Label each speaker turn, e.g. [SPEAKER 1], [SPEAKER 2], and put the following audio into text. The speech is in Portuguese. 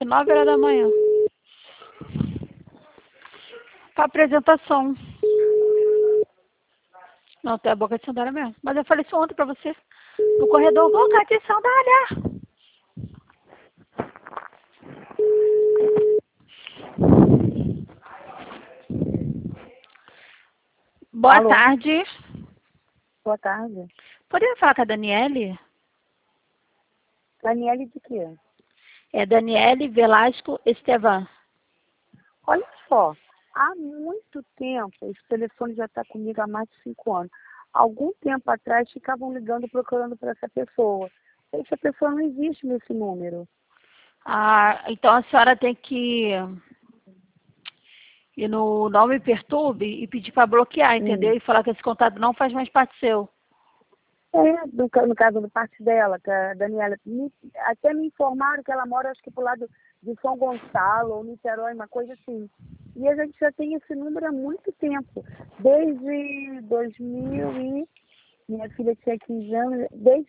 [SPEAKER 1] 9 horas da manhã. Pra apresentação. Não, tem a boca de sandália mesmo. Mas eu falei isso ontem pra você. No corredor, boca de sandália. Boa
[SPEAKER 2] Alô?
[SPEAKER 1] tarde.
[SPEAKER 2] Boa tarde.
[SPEAKER 1] Poderia falar com a Daniele?
[SPEAKER 2] Daniele de quê?
[SPEAKER 1] É Daniele Velasco Estevan.
[SPEAKER 2] Olha só, há muito tempo, esse telefone já está comigo há mais de 5 anos. Algum tempo atrás ficavam ligando procurando por essa pessoa. Essa pessoa não existe nesse número.
[SPEAKER 1] Ah, então a senhora tem que ir no Não Me Perturbe e pedir para bloquear, entendeu? E falar que esse contato não faz mais parte seu.
[SPEAKER 2] No caso do parte dela, que a Daniela, até me informaram que ela mora, acho que pro lado de São Gonçalo ou Niterói, uma coisa assim. E a gente já tem esse número há muito tempo, desde 2000 e minha filha tinha 15 anos, desde